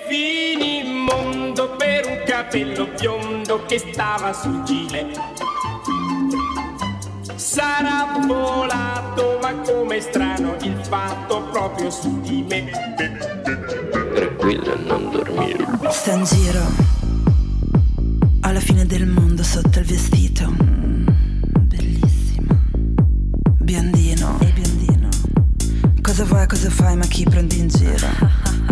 finimondo per un capello biondo che stava sul gile. Sarà volato, ma com'è strano il fatto proprio su di me. Tranquilla, non dormire. Sta in giro alla fine del mondo sotto il vestito. Bellissima. Biondino. Ehi biondino, cosa vuoi, cosa fai, ma chi prendi in giro?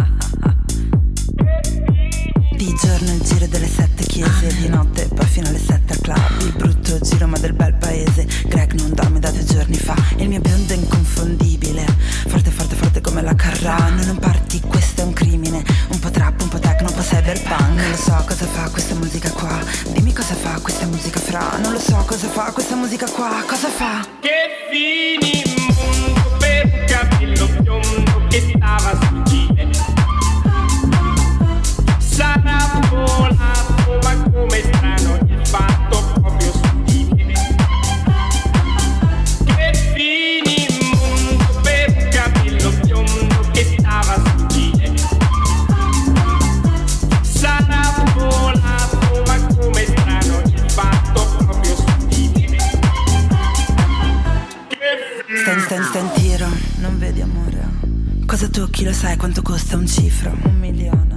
Di giorno il giro delle 7 chiese, di notte poi fino alle 7 al club. Il brutto giro ma del bel paese. Greg non dorme da 2 giorni fa. Il mio biondo è inconfondibile, forte forte forte come la Carrà. Non parti, questo è un crimine. Un po' trap, un po' techno, un po' cyberpunk. Non lo so cosa fa questa musica qua. Dimmi cosa fa questa musica fra. Non lo so cosa fa questa musica qua. Cosa fa? Che finimondo per un capello biondo che stava sul gile. Sarà volato, ma com'è strano il fatto proprio su di me. Che finimondo per un capello biondo che stava sul gile. Sarà volato, ma com'è strano il fatto proprio su di me. Sta in tiro, non vedi amore. Cosa tocchi lo sai quanto costa un cifro? 1 milione.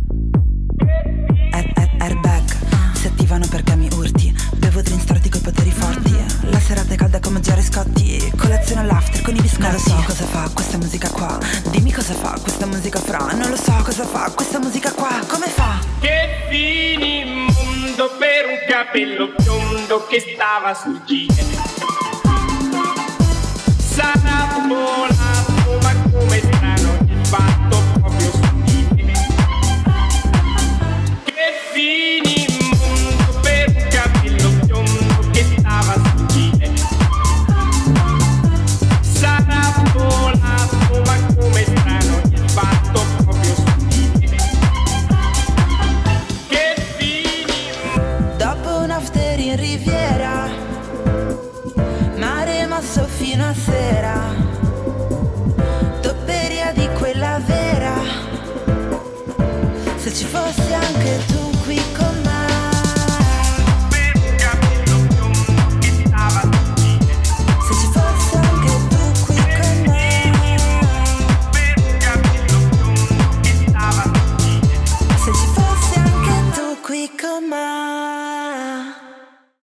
Airbag, si attivano perché mi urti. Bevo drink storti coi poteri forti. La serata è calda come Jerry Scotti. Colazione all'after con i biscotti. Non lo so cosa fa questa musica qua. Dimmi cosa fa questa musica fra. Non lo so cosa fa questa musica qua. Come fa? Che finimondo per un capello biondo che stava sul gile. Sarà volato,